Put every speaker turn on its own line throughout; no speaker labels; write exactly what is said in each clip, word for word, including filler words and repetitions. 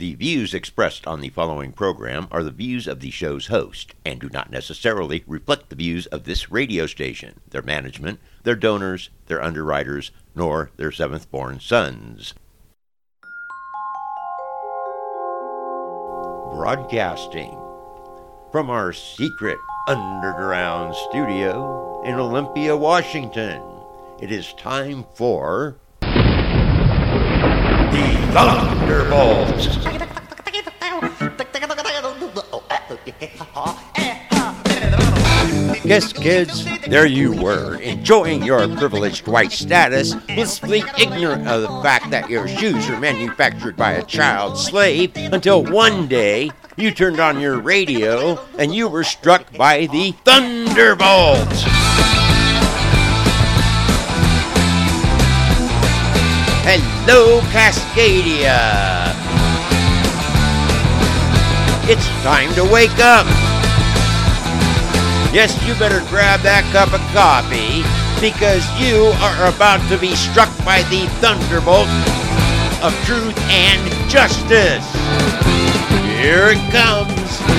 The views expressed on the following program are the views of the show's host and do not necessarily reflect the views of this radio station, their management, their donors, their underwriters, nor their seventh-born sons. Broadcasting from our secret underground studio in Olympia, Washington, it is time for the Thunderbolts. Yes, kids, there you were, enjoying your privileged white status, blissfully ignorant of the fact that your shoes are manufactured by a child slave, until one day you turned on your radio and you were struck by the Thunderbolts. Hello, Cascadia. It's time to wake up. Yes, you better grab that cup of coffee, because you are about to be struck by the thunderbolt of truth and justice. Here it comes.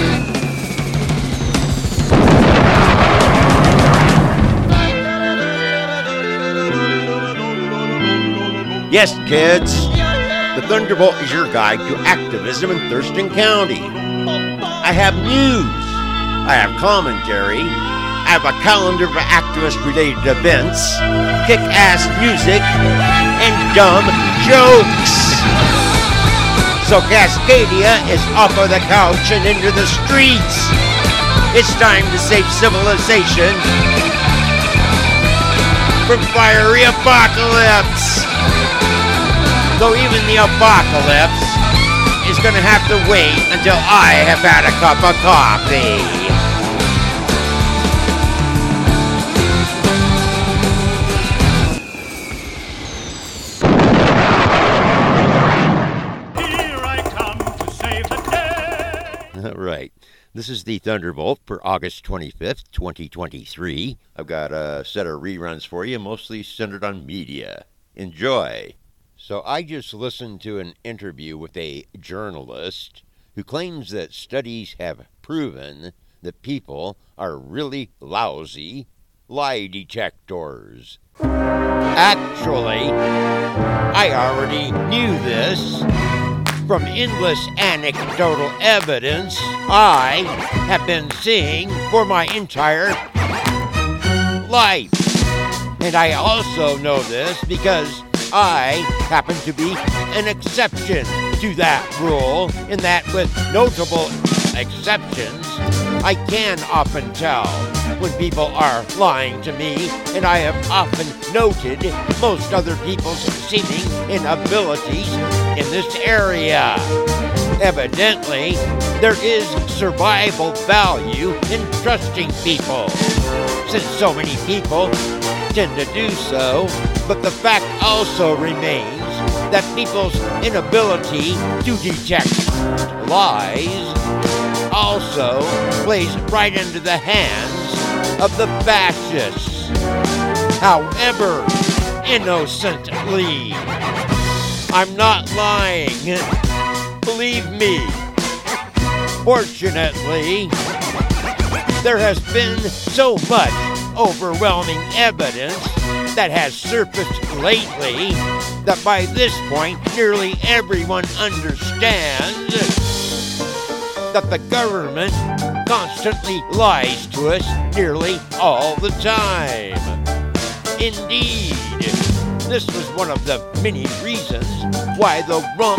Yes, kids, the Thunderbolt is your guide to activism in Thurston County. I have news. I have commentary. I have a calendar of activist-related events, kick-ass music, and dumb jokes. So Cascadia is off of the couch and into the streets. It's time to save civilization from fiery apocalypse. Though even the apocalypse is going to have to wait until I have had a cup of coffee.
Here I come to save the day.
All right. This is the Thunderbolt for August twenty-fifth, twenty twenty-three. I've got a set of reruns for you, mostly centered on media. Enjoy. So I just listened to an interview with a journalist who claims that studies have proven that people are really lousy lie detectors. Actually, I already knew this. From endless anecdotal evidence I have been seeing for my entire life. And I also know this because I happen to be an exception to that rule, in that with notable exceptions, I can often tell when people are lying to me, and I have often noted most other people's seeming inabilities in this area. Evidently, there is survival value in trusting people, since so many people tend to do so. But the fact also remains that people's inability to detect lies also plays right into the hands of the fascists. However innocently, I'm not lying. Believe me. Fortunately, there has been so much overwhelming evidence that has surfaced lately that by this point nearly everyone understands that the government constantly lies to us nearly all the time. Indeed, this was one of the many reasons why the rump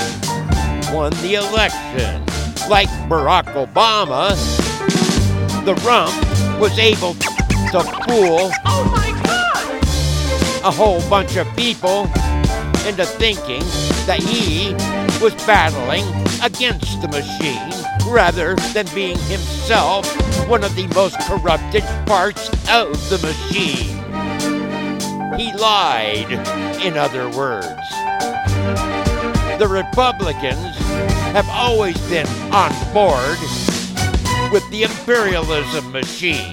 won the election. Like Barack Obama, the rump was able to fool
Oh my God!
a whole bunch of people into thinking that he was battling against the machine rather than being himself one of the most corrupted parts of the machine. He lied, in other words. The Republicans have always been on board with the imperialism machine.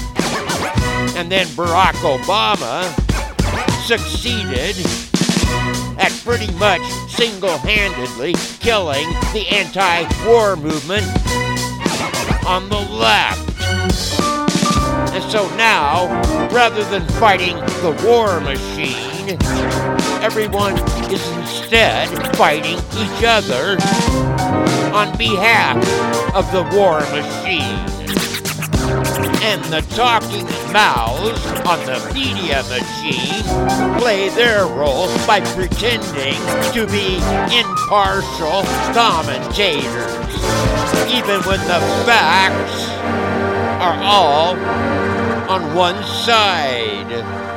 And then Barack Obama succeeded at pretty much single-handedly killing the anti-war movement on the left. And so now, rather than fighting the war machine, everyone is instead fighting each other on behalf of the war machine. And the talking mouths on the media machine play their role by pretending to be impartial commentators, even when the facts are all on one side.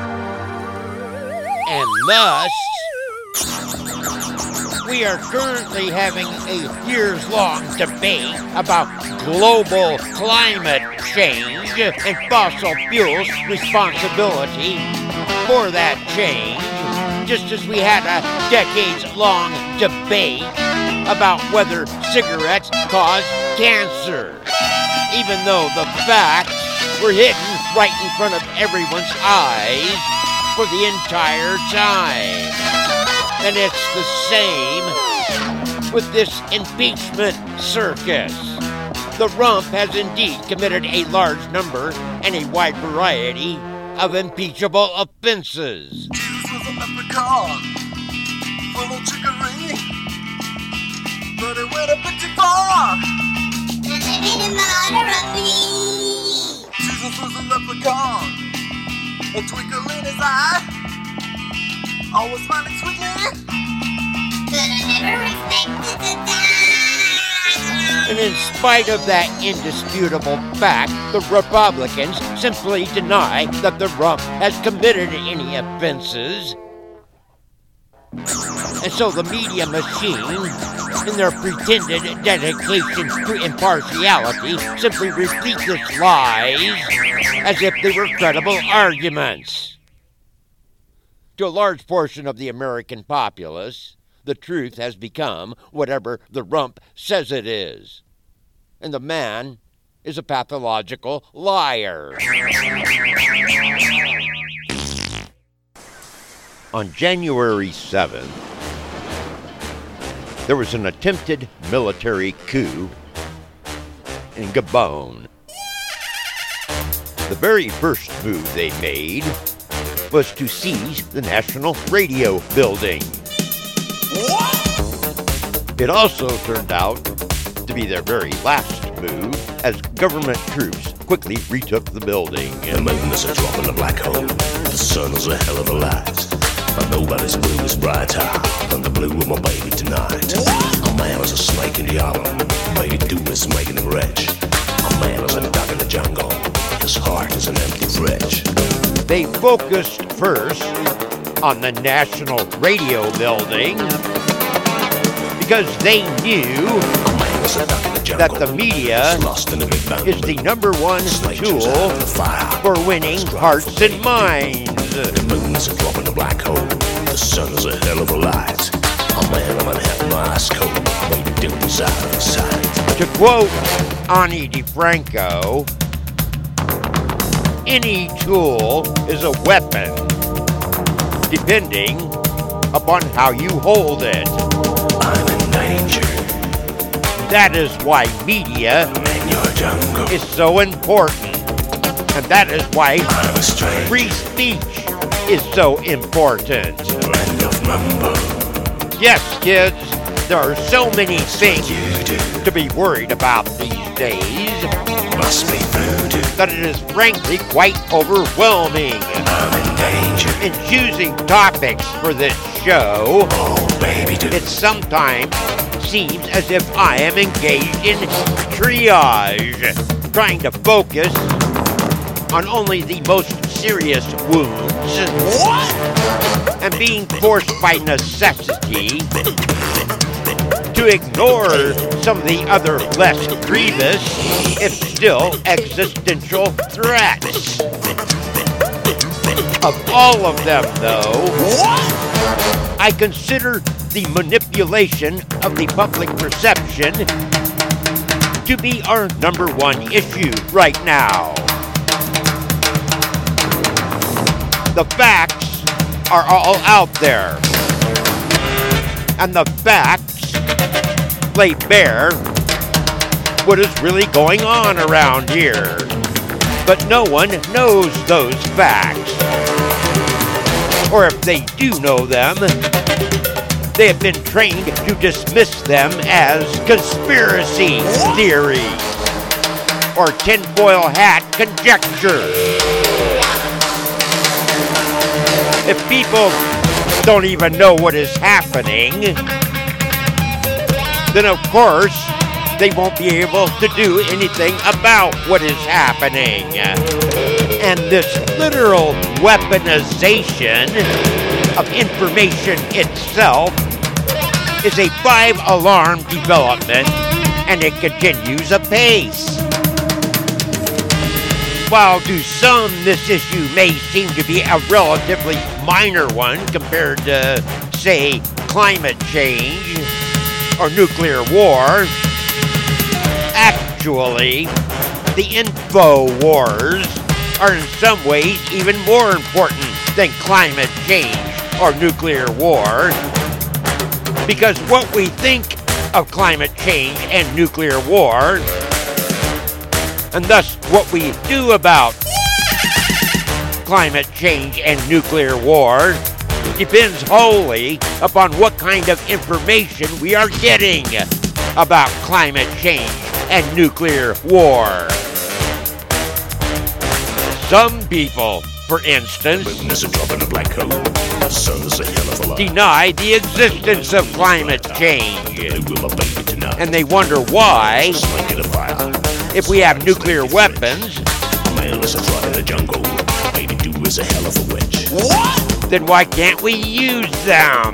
And thus, we are currently having a years-long debate about global climate change and fossil fuels' responsibility for that change, just as we had a decades-long debate about whether cigarettes cause cancer, even though the facts were hidden right in front of everyone's eyes for the entire time. And it's the same with this impeachment circus. The rump has indeed committed a large number and a wide variety of impeachable offenses.
Jesus was a leprechaun, full of trickery, but it went a bit too far. And they made him honor of me. Jesus was a leprechaun, a twinkle in his eye, always smiling sweetly, but I never expected to die.
And in spite of that indisputable fact, the Republicans simply deny that the rump has committed any offenses. And so the media machine, in their pretended dedication to impartiality, simply repeats its lies as if they were credible arguments. To a large portion of the American populace, the truth has become whatever the rump says it is. And the man is a pathological liar. On January seventh, there was an attempted military coup in Gabon. The very first move they made was to seize the National Radio Building. It also turned out to be their very last move, as government troops quickly retook the building.
The moon is a drop in a black hole. The sun is a hell of a light. But nobody's blue is brighter than the blue of my baby tonight. A man is a snake in the island. Baby do is making him rich. A man is a dog in the jungle. His heart is an empty fridge.
They focused first on the National Radio Building because they knew that the media is the number one tool for winning hearts and minds.
The moon is a drop in a black hole. The sun is a hell of a light. A man of Manhattan ice cold. Baby do is out of sight.
To quote Ani DiFranco, any tool is a weapon, depending upon how you hold it.
I'm in danger.
That is why media
In your jungle.
is so important, and that is why
I'm a stranger.
free speech is so important.
Friend of Mumbo.
Yes, kids, there are so many things
You do.
to be worried about these days
Must be voodoo.
that it is frankly quite overwhelming.
I'm in danger.
In choosing topics for this show,
Oh, baby do.
it sometimes seems as if I am engaged in triage, trying to focus on only the most serious wounds, and being forced by necessity to ignore some of the other less grievous, if still existential threats. Of all of them, though, I consider the manipulation of the public perception to be our number one issue right now. The facts are all out there. and the facts lay bare what is really going on around here. But no one knows those facts. Or if they do know them, they have been trained to dismiss them as conspiracy theories or tinfoil hat conjecture. If people don't even know what is happening, then of course they won't be able to do anything about what is happening. And this literal weaponization of information itself is a five-alarm development, and it continues apace. While to some this issue may seem to be a relatively minor one compared to, say, climate change or nuclear war, actually, the info wars are in some ways even more important than climate change or nuclear war, because what we think of climate change and nuclear war, and thus what we do about climate change and nuclear war, depends wholly upon what kind of information we are getting about climate change and nuclear war. Some people, for instance, deny the existence of climate change, and they wonder why, if we have nuclear weapons, then why can't we use them?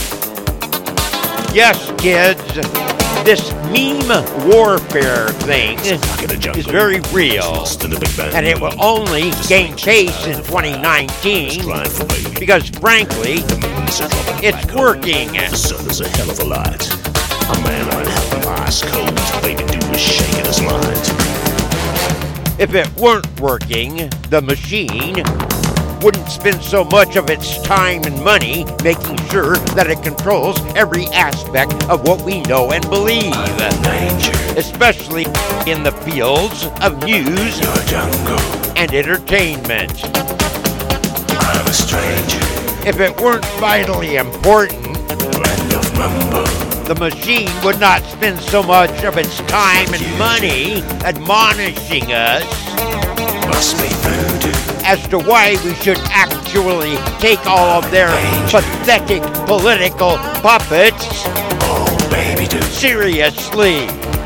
Yes, kids, this meme warfare thing is very real, and it will only gain pace in twenty nineteen because, frankly, it's working.
The sun is a hell of a light. A man on hell ice cold, baby, do is shaking his mind.
If it weren't working, the machine wouldn't spend so much of its time and money making sure that it controls every aspect of what we know and believe, especially in the fields of news and entertainment.
I'm a stranger.
If it weren't vitally important, the machine would not spend so much of its time and money admonishing us
Must be voodoo.
as to why we should actually take all of their pathetic political puppets
Oh, baby, do.
seriously.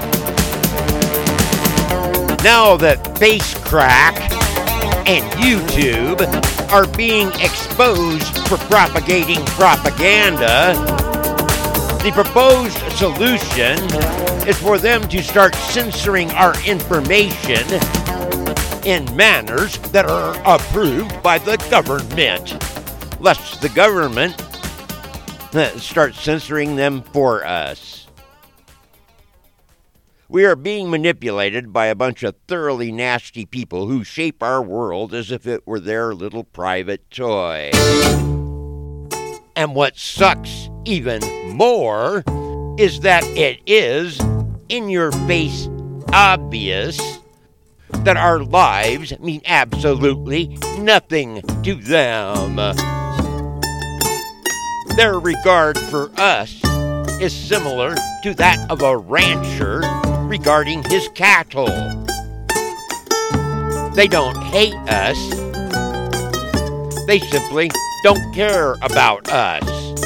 Now that FaceCrack and YouTube are being exposed for propagating propaganda, the proposed solution is for them to start censoring our information in manners that are approved by the government, lest the government start censoring them for us. We are being manipulated by a bunch of thoroughly nasty people who shape our world as if it were their little private toy. And what sucks even more is that it is in your face obvious that our lives mean absolutely nothing to them. Their regard for us is similar to that of a rancher regarding his cattle. They don't hate us. They simply don't care about us.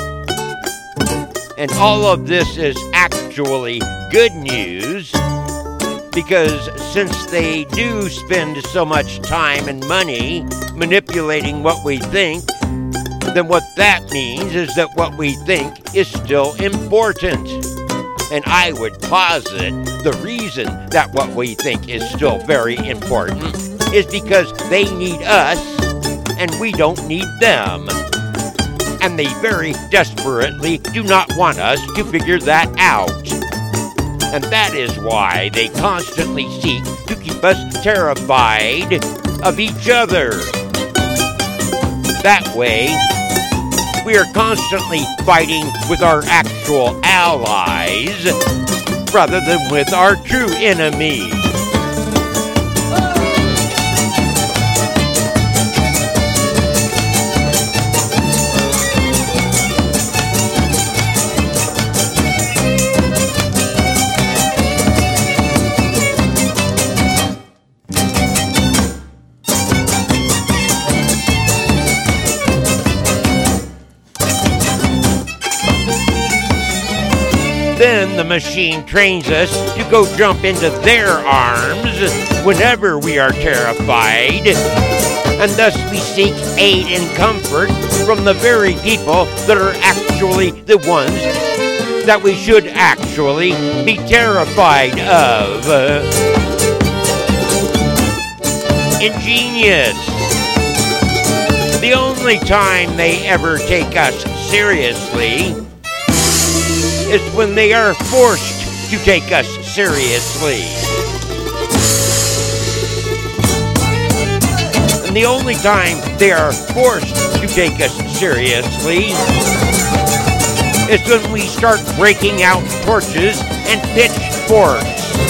And all of this is actually good news, because since they do spend so much time and money manipulating what we think, then what that means is that what we think is still important. And I would posit the reason that what we think is still very important is because they need us and we don't need them. And they very desperately do not want us to figure that out. And that is why they constantly seek to keep us terrified of each other. That way, we are constantly fighting with our actual allies rather than with our true enemy. Then the machine trains us to go jump into their arms whenever we are terrified, and thus we seek aid and comfort from the very people that are actually the ones that we should actually be terrified of. Ingenious. The only time they ever take us seriously is when they are forced to take us seriously. And the only time they are forced to take us seriously is when we start breaking out torches and pitchforks.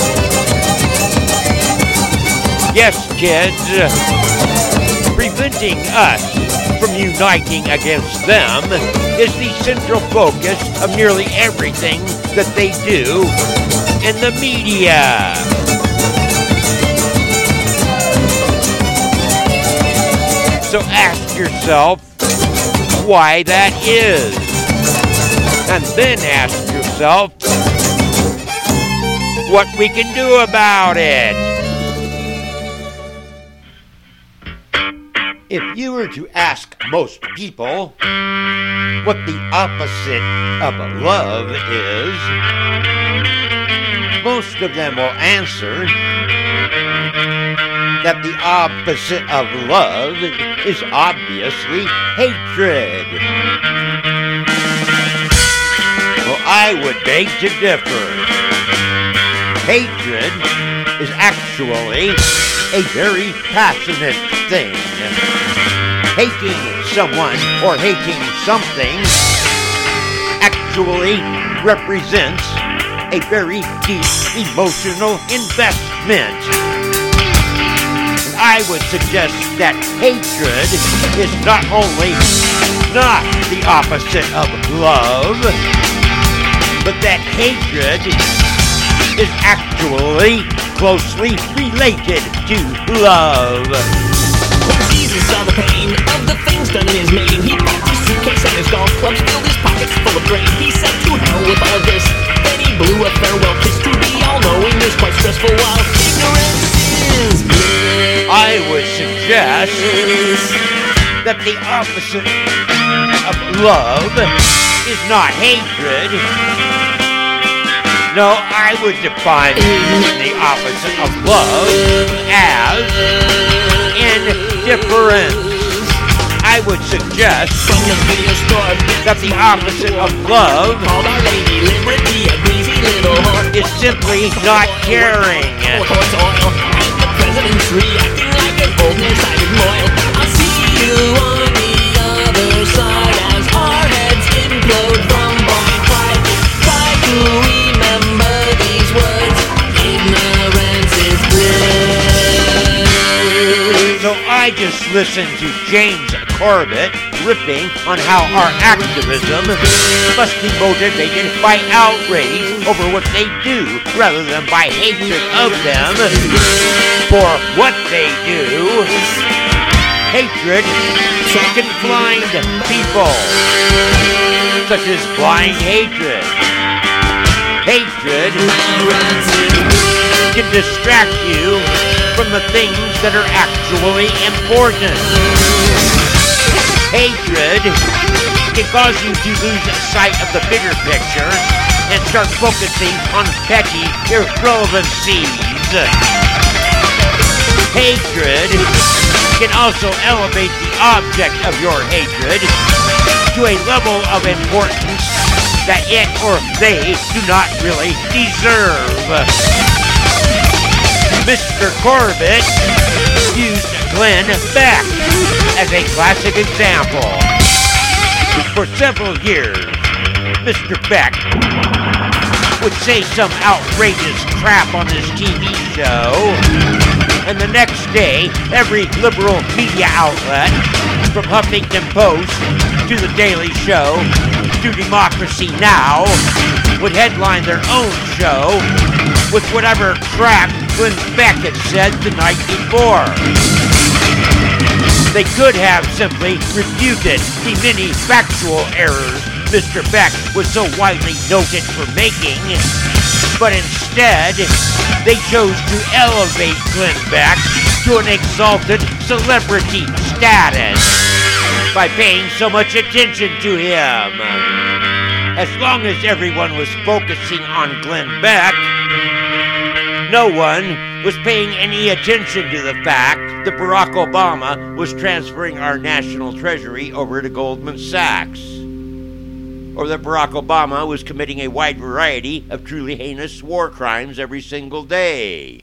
Yes, kids, preventing us from uniting against them is the central focus of nearly everything that they do in the media. So ask yourself why that is, and then ask yourself what we can do about it. If you were to ask most people what the opposite of love is, most of them will answer that the opposite of love is obviously hatred. Well, I would beg to differ. Hatred is actually a very passionate thing. Hating someone or hating something actually represents a very deep emotional investment. And I would suggest that hatred is not only not the opposite of love, but that hatred is actually closely related to love.
Jesus saw the pain of the things done in his name. He packed his suitcase and his golf clubs, filled his pockets full of grain. He said, to hell with all of this. Then he blew a farewell kiss. To be all-knowing is quite stressful, while ignorance is bliss.
I would suggest that the opposite of love is not hatred. No, I would define the opposite of love as indifference. I would suggest
From the video store
that the opposite of love
called Our Lady Liberty a greasy little whore.
is simply not caring.
Horse oil and the president's reacting like an old nearsighted moil. I'll see you on the other side as our heads implode from blind pride. Try to remember these words. Ignorance is bliss.
So I just listened to James Corbett ripping on how our activism must be motivated by outrage over what they do rather than by hatred of them for what they do. Hatred can blind people, such as blind hatred. Hatred can distract you from the things that are actually important. Hatred can cause you to lose sight of the bigger picture and start focusing on petty irrelevancies. Hatred can also elevate the object of your hatred to a level of importance that it or they do not really deserve. Mister Corbett used Glenn Beck as a classic example. For several years, Mister Beck would say some outrageous crap on his T V show, and the next day, every liberal media outlet, from Huffington Post to The Daily Show to Democracy Now!, would headline their own show with whatever crap Glenn Beck had said the night before. They could have simply refuted the many factual errors Mister Beck was so widely noted for making, but instead, they chose to elevate Glenn Beck to an exalted celebrity status by paying so much attention to him. As long as everyone was focusing on Glenn Beck, no one was paying any attention to the fact that Barack Obama was transferring our national treasury over to Goldman Sachs, or that Barack Obama was committing a wide variety of truly heinous war crimes every single day.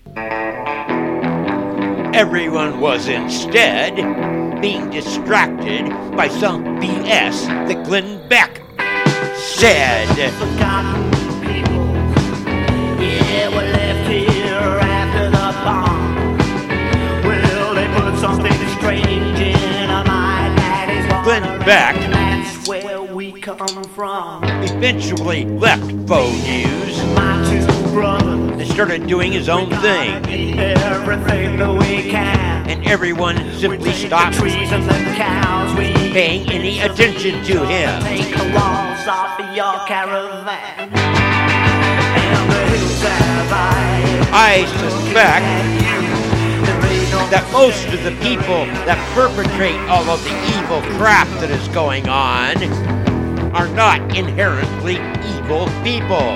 Everyone was instead being distracted by some B S that Glenn Beck said.
Forgotten people, yeah, we're left here after the bomb. Well, they put something strange in my daddy's water.
Glenn Beck,
that's where we come from.
eventually left Faux News
My two brothers,
and started doing his own thing,
everything that we can.
and everyone simply stopped
Trees and the cows we
paying any attention to him.
take the walls off of your caravan. And the hills have eyes.
I suspect that most of the people that perpetrate all of the evil crap that is going on are not inherently evil people.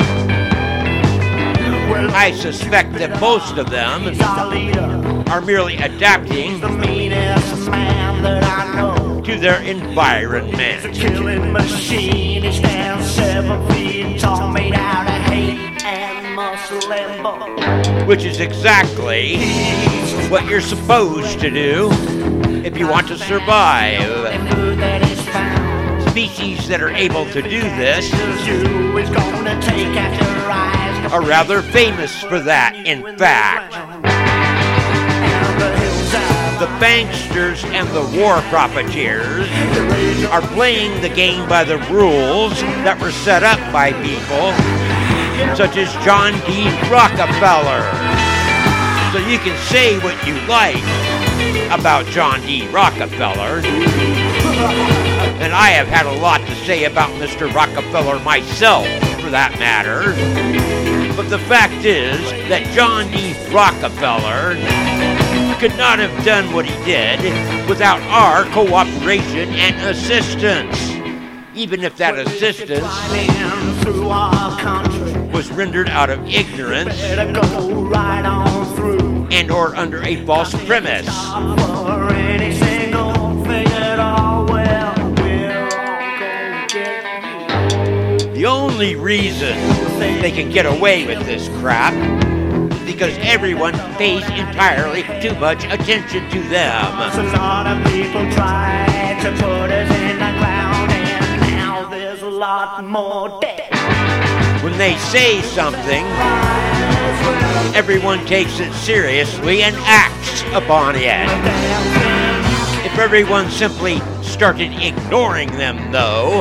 I suspect that most of them
He's our leader,
are merely adapting
the meanest man that I know.
to their environment.
The killing machine, he stands seven feet tall, made out of hate and muscle and bone.
Which is exactly what you're supposed to do if you want to survive.
The food that is found,
Species that are able to do this
the zoo is gonna take after eyes.
are rather famous for that, in fact.
And the hills have
The banksters and the war profiteers are playing the game by the rules that were set up by people such as John D. Rockefeller. So you can say what you like about John D. Rockefeller, and I have had a lot to say about Mister Rockefeller myself, for that matter. But the fact is that John D. Rockefeller could not have done what he did without our cooperation and assistance, even if that assistance
flying through our country.
was rendered out of ignorance
Better go right on through.
and or under a false premise.
For any single thing at all, well, we're all gonna get you.
The only reason they can get away with this crap is because everyone pays entirely too much attention to them.
A lot of people try to put us in the ground, and now there's a lot more dead.
When they say something, everyone takes it seriously and acts upon it. If everyone simply started ignoring them, though,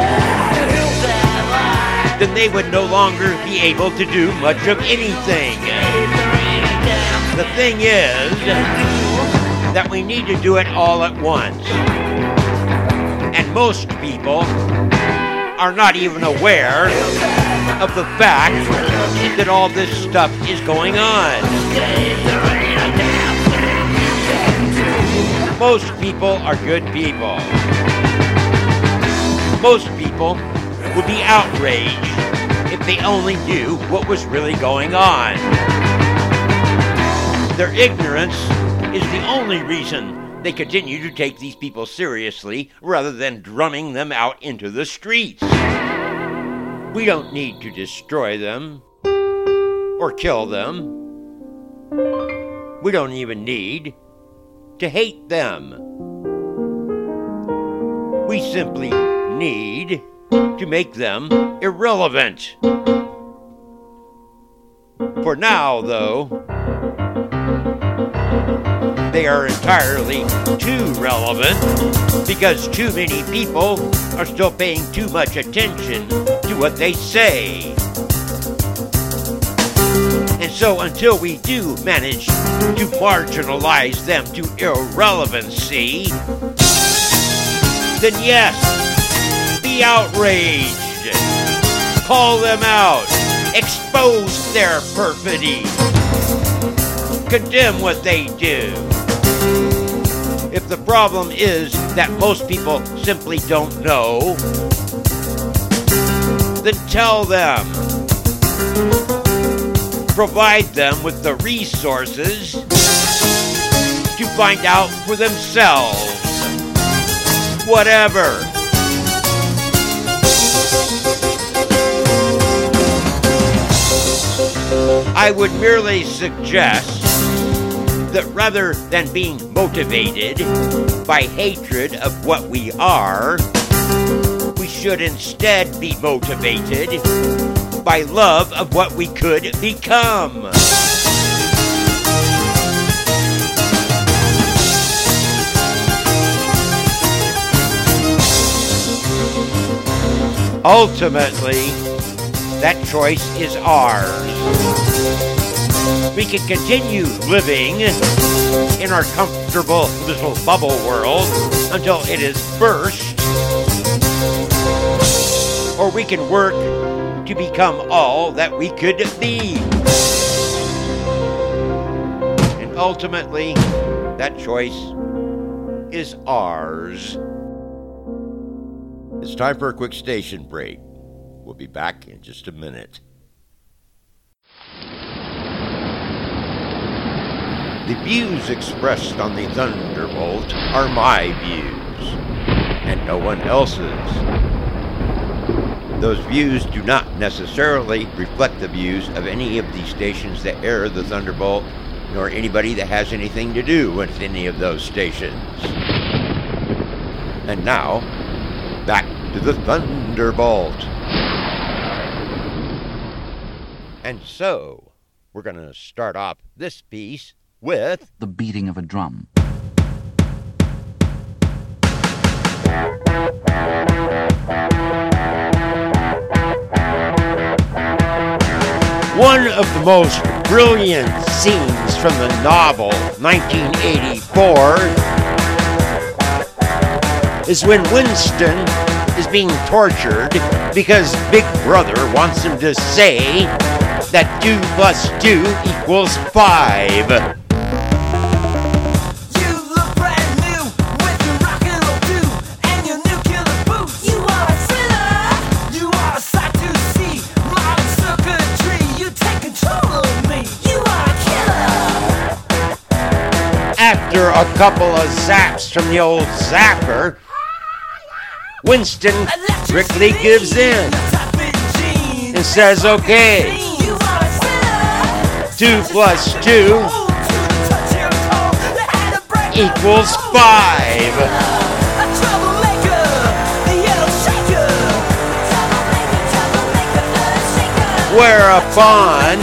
then they would no longer be able to do much of anything. The thing is that we need to do it all at once. And most people are not even aware of the fact that all this stuff is going on. Most people are good people. Most people would be outraged if they only knew what was really going on. Their ignorance is the only reason they continue to take these people seriously rather than drumming them out into the streets. We don't need to destroy them or kill them. We don't even need to hate them. We We simply need to make them irrelevant. For now, though, they are entirely too relevant because too many people are still paying too much attention to what they say. And so until we do manage to marginalize them to irrelevancy, then yes, be outraged, call them out, expose their perfidy, condemn what they do. If the problem is that most people simply don't know, then tell them. Provide them with the resources to find out for themselves. Whatever. I would merely suggest that rather than being motivated by hatred of what we are, we should instead be motivated by love of what we could become. Ultimately, that choice is ours. We can continue living in our comfortable little bubble world until it is burst, or we can work to become all that we could be. And ultimately, that choice is ours. It's time for a quick station break. We'll be back in just a minute. The views expressed on the Thunderbolt are my views, and no one else's. Those views do not necessarily reflect the views of any of the stations that air the Thunderbolt, nor anybody that has anything to do with any of those stations. And now, back to the Thunderbolt. And so, we're going to start off this piece with
the beating of a drum.
one of the most brilliant scenes from the novel nineteen eighty-four is when Winston is being tortured because Big Brother wants him to say that two plus two equals five. After a couple of zaps from the old zapper, Winston quickly gives in and says, okay, two plus two equals five. Whereupon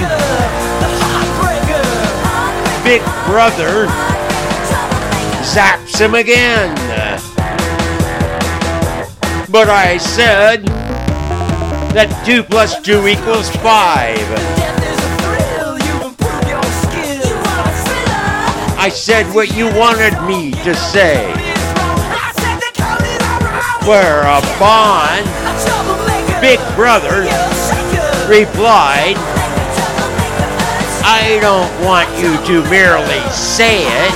Big Brother zaps him again. But I said that two plus two equals five. I said what you wanted me to say. Whereupon Big Brother replied, I don't want you to merely say it.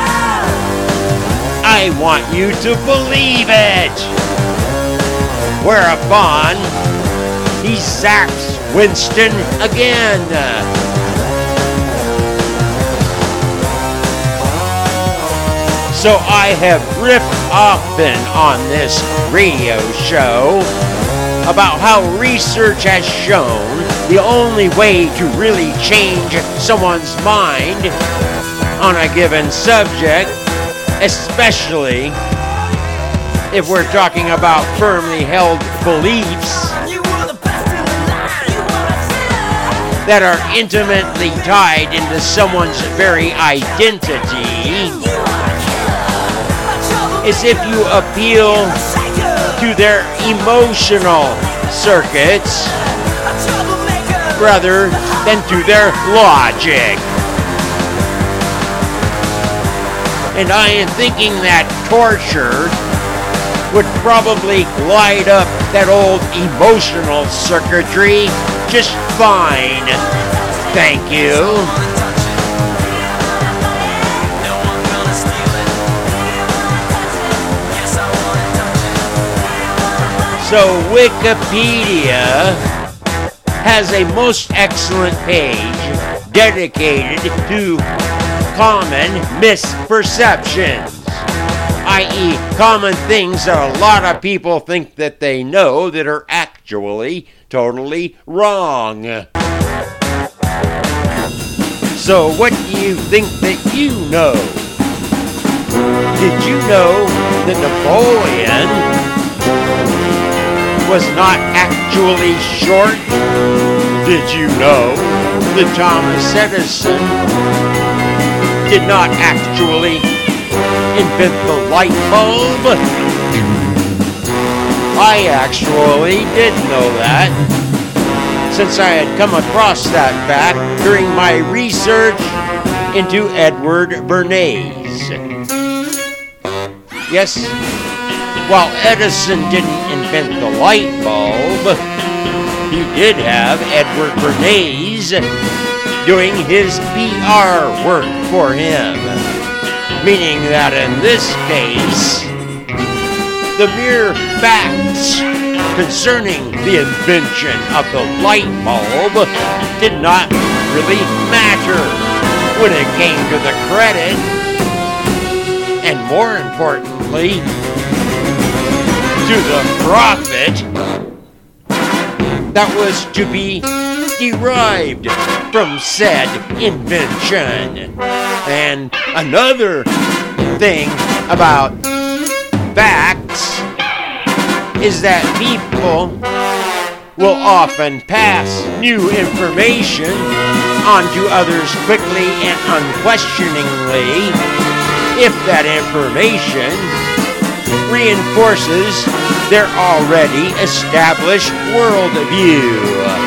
I want you to believe it. Whereupon he zaps Winston again. So I have ripped often on this radio show about how research has shown the only way to really change someone's mind on a given subject, especially if we're talking about firmly held beliefs that are intimately tied into someone's very identity, is if you appeal to their emotional circuits rather than to their logic. And I am thinking that torture would probably light up that old emotional circuitry just fine. Thank you. So Wikipedia has a most excellent page dedicated to common misperceptions, that is common things that a lot of people think that they know that are actually totally wrong. So what do you think that you know? Did you know that Napoleon was not actually short? Did you know that Thomas Edison did not actually invent the light bulb? I actually did know that, since I had come across that fact during my research into Edward Bernays. Yes, while Edison didn't invent the light bulb, he did have Edward Bernays doing his P R work for him. Meaning that in this case, the mere facts concerning the invention of the light bulb did not really matter when it came to the credit, and more importantly, to the profit that was to be derived from said invention. And another thing about facts is that people will often pass new information onto others quickly and unquestioningly if that information reinforces their already established worldview.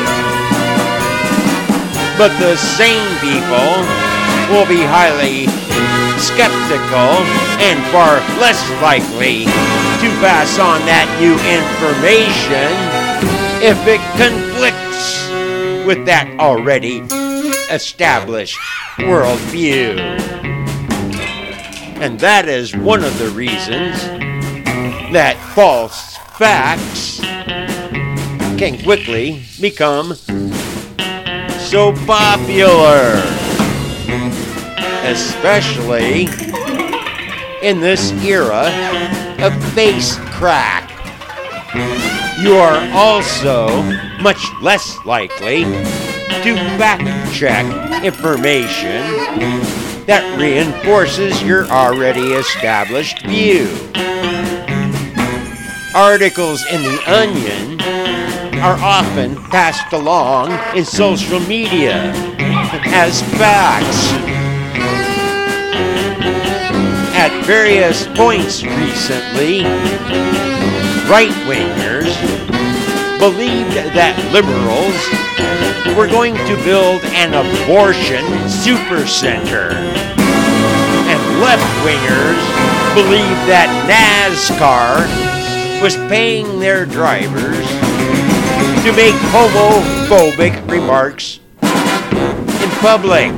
But the same people will be highly skeptical and far less likely to pass on that new information if it conflicts with that already established worldview. And that is one of the reasons that false facts can quickly become so popular, especially in this era of face crack. You are also much less likely to fact check information that reinforces your already established view. Articles in The Onion are often passed along in social media as facts. At various points recently, right-wingers believed that liberals were going to build an abortion supercenter, and left-wingers believed that NASCAR was paying their drivers to make homophobic remarks in public.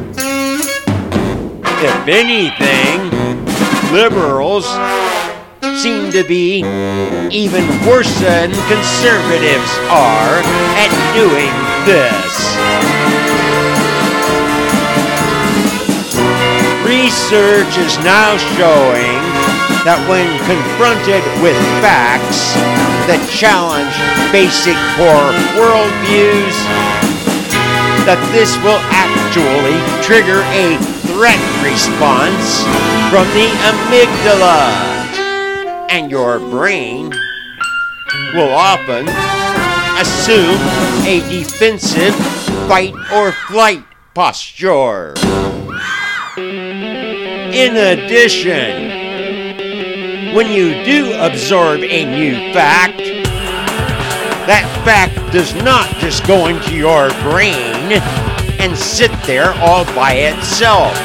If anything, liberals seem to be even worse than conservatives are at doing this. Research is now showing that when confronted with facts that challenge basic core worldviews, that this will actually trigger a threat response from the amygdala. and your brain will often assume a defensive fight or flight posture. In addition, when you do absorb a new fact, that fact does not just go into your brain and sit there all by itself.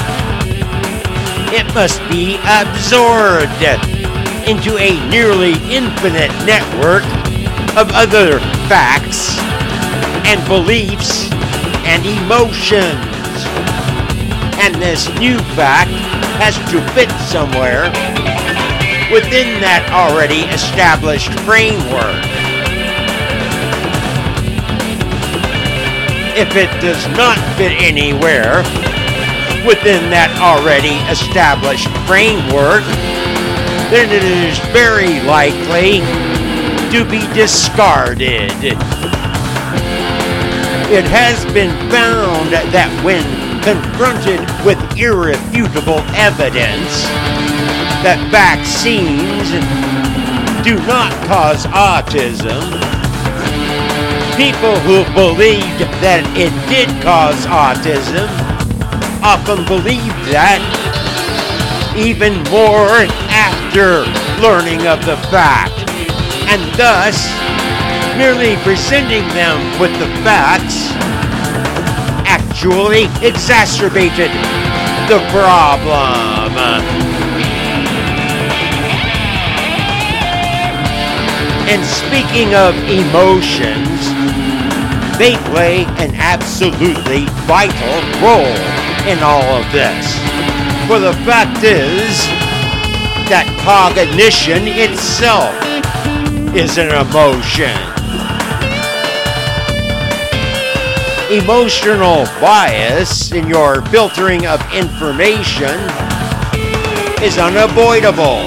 It must be absorbed into a nearly infinite network of other facts and beliefs and emotions. And this new fact has to fit somewhere within that already established framework. If it does not fit anywhere within that already established framework, then it is very likely to be discarded. It has been found that when confronted with irrefutable evidence that vaccines do not cause autism, people who believed that it did cause autism often believed that even more after learning of the fact, and thus merely presenting them with the facts actually exacerbated the problem. And speaking of emotions, they play an absolutely vital role in all of this. For the fact is that cognition itself is an emotion. Emotional bias in your filtering of information is unavoidable.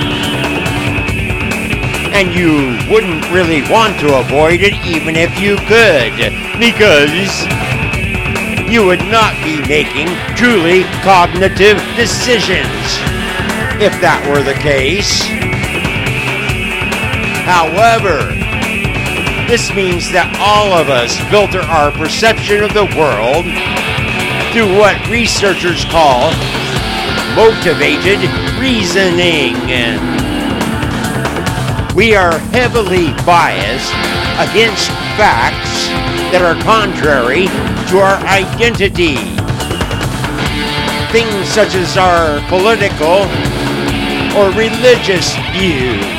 And you wouldn't really want to avoid it even if you could, because you would not be making truly cognitive decisions if that were the case. However, this means that all of us filter our perception of the world through what researchers call motivated reasoning. We are heavily biased against facts that are contrary to our identity. Things such as our political or religious views.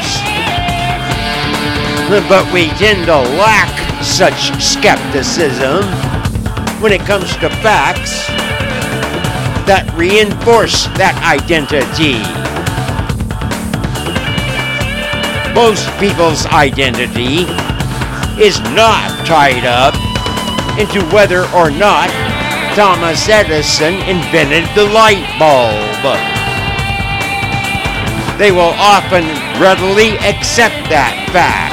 But we tend to lack such skepticism when it comes to facts that reinforce that identity. Most people's identity is not tied up into whether or not Thomas Edison invented the light bulb. They will often readily accept that fact.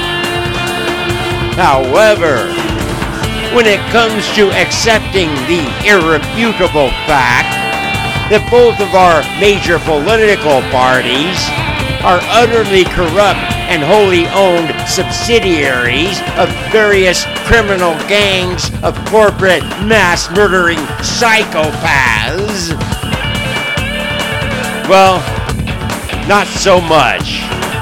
However, when it comes to accepting the irrefutable fact that both of our major political parties are utterly corrupt and wholly owned subsidiaries of various criminal gangs of corporate mass murdering psychopaths, well, not so much.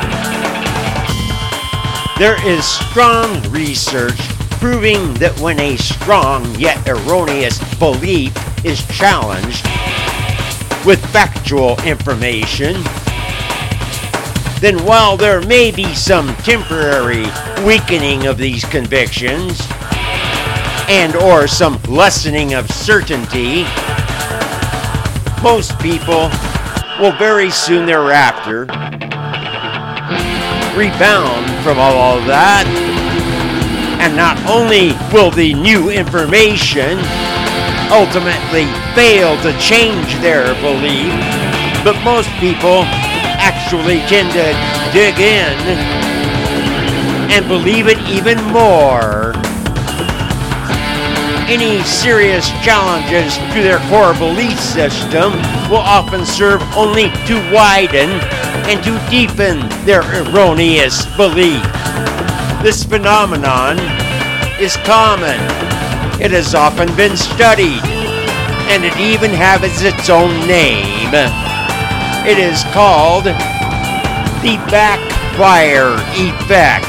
There is strong research proving that when a strong yet erroneous belief is challenged with factual information, then while there may be some temporary weakening of these convictions and or some lessening of certainty, most people will very soon thereafter rebound from all of that, and not only will the new information ultimately fail to change their belief, but most people actually tend to dig in and believe it even more. Any serious challenges to their core belief system will often serve only to widen and to deepen their erroneous belief. This phenomenon is common. It has often been studied, and it even has its own name. It is called the backfire effect.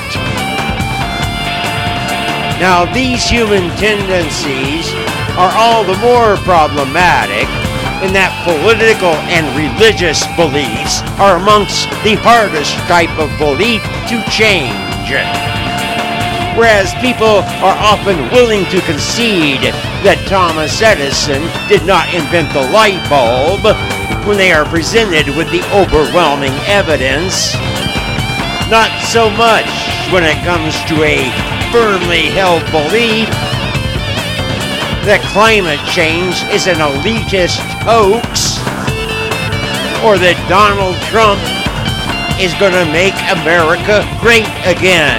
Now, these human tendencies are all the more problematic in that political and religious beliefs are amongst the hardest type of belief to change. Whereas people are often willing to concede that Thomas Edison did not invent the light bulb when they are presented with the overwhelming evidence, not so much when it comes to a firmly held belief that climate change is an elitist hoax, or that Donald Trump is going to make America great again.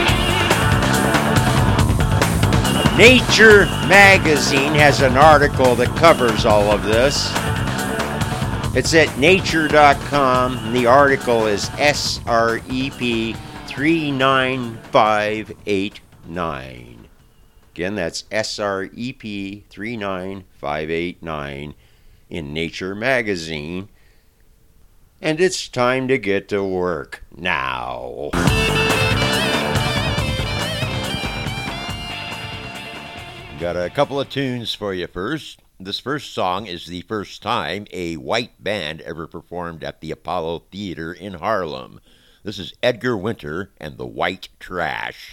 Nature magazine has an article that covers all of this. It's at nature dot com, and the article is S R E P three nine five eight nine. Again, that's S R E P three nine five eight nine in Nature magazine. And it's time to get to work now. Got a couple of tunes for you first. This first song is the first time a white band ever performed at the Apollo Theater in Harlem. This is Edgar Winter and the White Trash.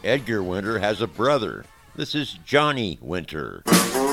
Edgar Winter has a brother. This is Johnny Winter.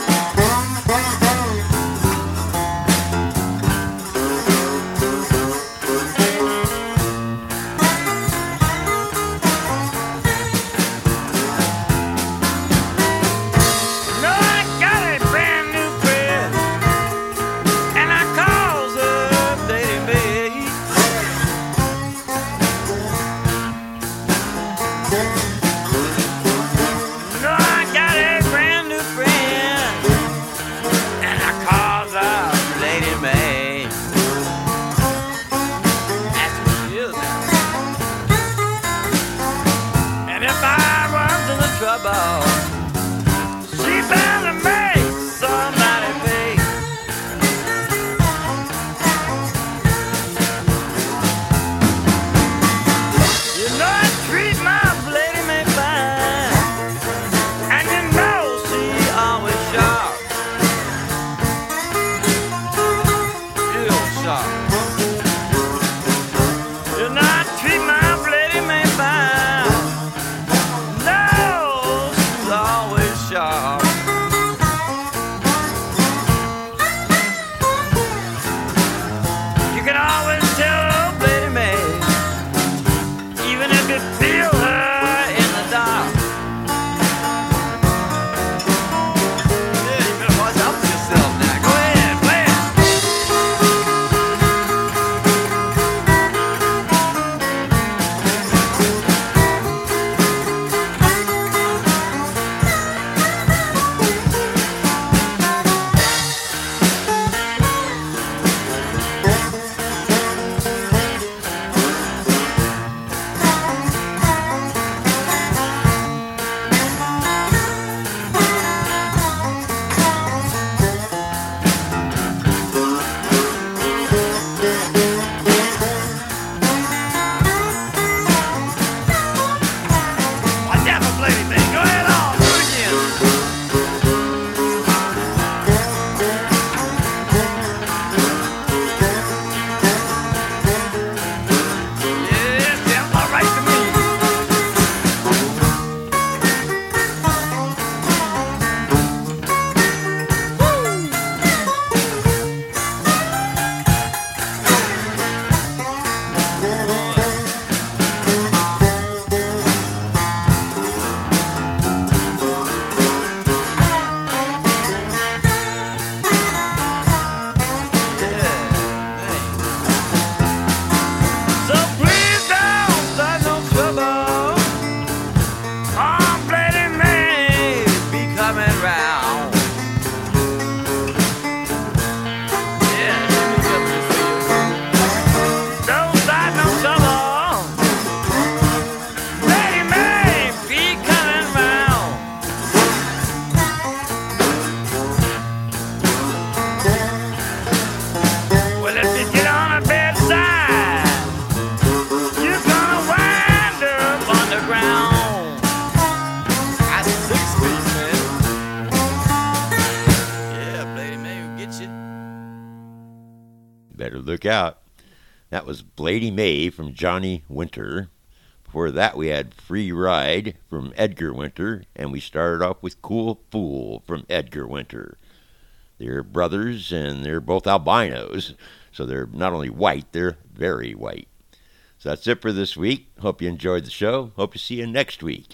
Look out. That was Lady May from Johnny Winter. Before that, we had Free Ride from Edgar Winter, and we started off with Cool Fool from Edgar Winter. They're brothers, and they're both albinos, so they're not only white, they're very white. So that's it for this week. Hope you enjoyed the show. Hope to see you next week.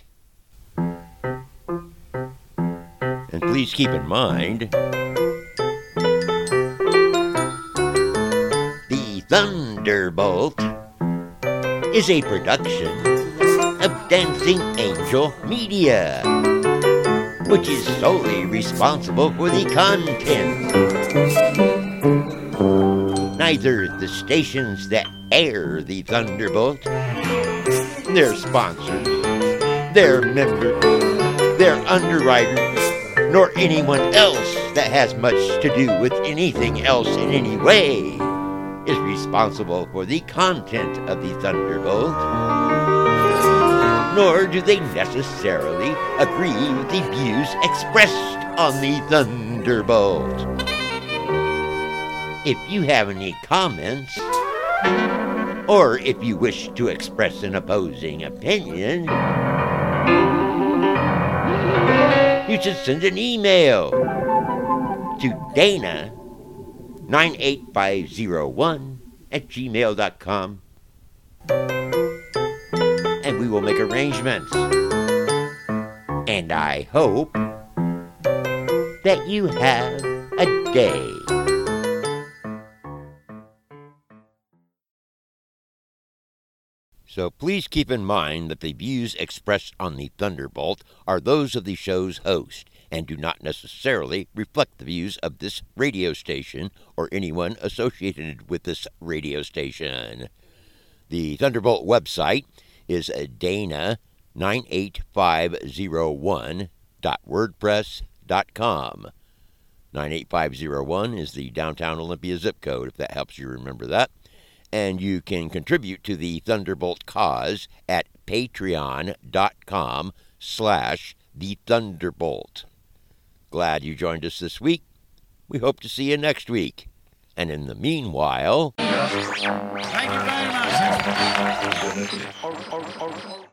And please keep in mind, Thunderbolt is a production of Dancing Angel Media, which is solely responsible for the content. Neither the stations that air the Thunderbolt, their sponsors, their members, their underwriters, nor anyone else that has much to do with anything else in any way is responsible for the content of the Thunderbolt, nor do they necessarily agree with the views expressed on the Thunderbolt. If you have any comments, or if you wish to express an opposing opinion, You should send an email to Dana nine eight five zero one at gmail dot com, and we will make arrangements. And I hope that you have a day. So please keep in mind that the views expressed on the Thunderbolt are those of the show's host and do not necessarily reflect the views of this radio station or anyone associated with this radio station. The Thunderbolt website is dana nine eight five zero one dot wordpress dot com. nine eight five zero one is the downtown Olympia zip code, if that helps you remember that. And you can contribute to the Thunderbolt cause at patreon.com slash the Thunderbolt. Glad you joined us this week. We hope to see you next week. And in the meanwhile...
Thank you very much.